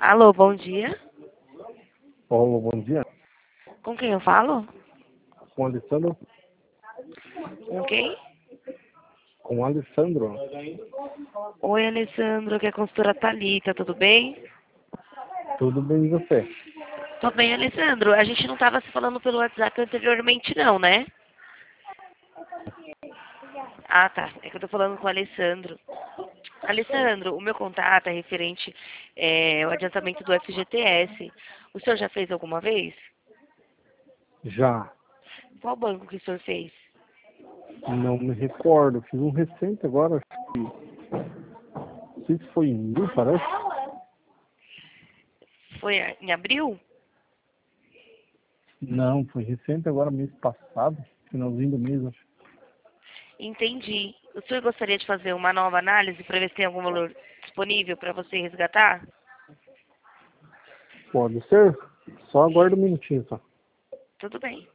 Alô, bom dia. Olá, bom dia. Com quem eu falo? Com o Alessandro? Com quem? Com o Alessandro. Oi, Alessandro, que é a consultora Thalita, tudo bem? Tudo bem e você? Tô bem, Alessandro. A gente não estava se falando pelo WhatsApp anteriormente, não, né? Ah, tá. É que eu tô falando com o Alessandro. Alessandro, o meu contato é referente ao adiantamento do FGTS. O senhor já fez alguma vez? Já. Qual banco que o senhor fez? Não me recordo. Fiz um recente agora. Acho que... Não sei se foi em mil, parece. Foi em abril? Não, foi recente agora, mês passado. Finalzinho do mês, acho. Entendi. O senhor gostaria de fazer uma nova análise para ver se tem algum valor disponível para você resgatar? Pode ser. Só aguarda um minutinho, só. Tudo bem.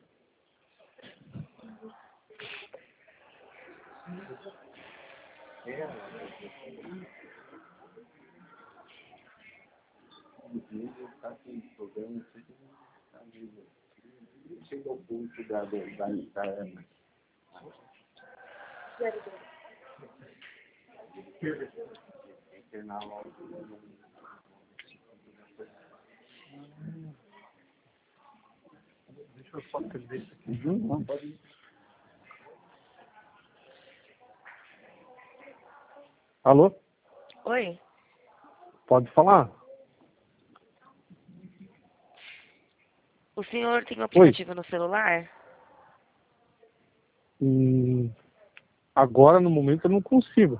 Deixa eu só perder isso aqui. Pode ir. Alô? Oi? Pode falar? O senhor tem um Oi. aplicativo no celular? Agora, no momento, eu não consigo.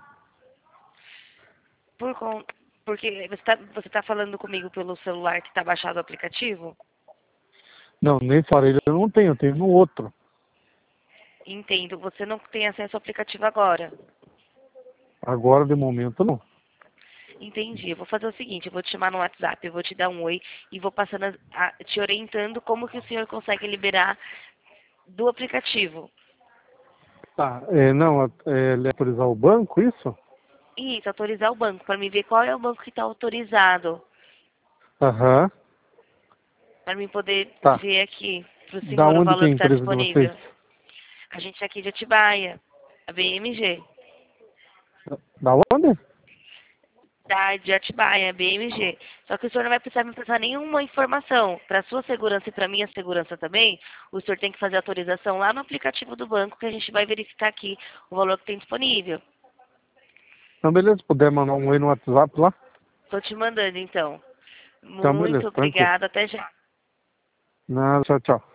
Porque você tá falando comigo pelo celular que está baixado o aplicativo? Não, nesse aparelho eu não tenho. Eu tenho no outro. Entendo. Você não tem acesso ao aplicativo agora. Agora, de momento, não. Entendi. Eu vou fazer o seguinte, eu vou te chamar no WhatsApp, eu vou te dar um oi e vou passando te orientando como que o senhor consegue liberar do aplicativo. Tá, não, ele autorizar o banco, isso? Isso, autorizar o banco, para mim ver qual é o banco que está autorizado. Aham, Para mim poder tá. ver aqui para o Da senhor o onde que valor é a que está empresa de vocês? disponível. A gente é aqui de Atibaia, a BMG. Da onde? De Atibaia, BMG. Só que o senhor não vai precisar me passar nenhuma informação. Para sua segurança e para minha segurança também, o senhor tem que fazer a autorização lá no aplicativo do banco que a gente vai verificar aqui o valor que tem disponível. Então, beleza, se puder mandar um oi no WhatsApp lá. Estou te mandando então. Então, beleza, Muito tranquilo. obrigada. Até já. Nada, tchau, tchau.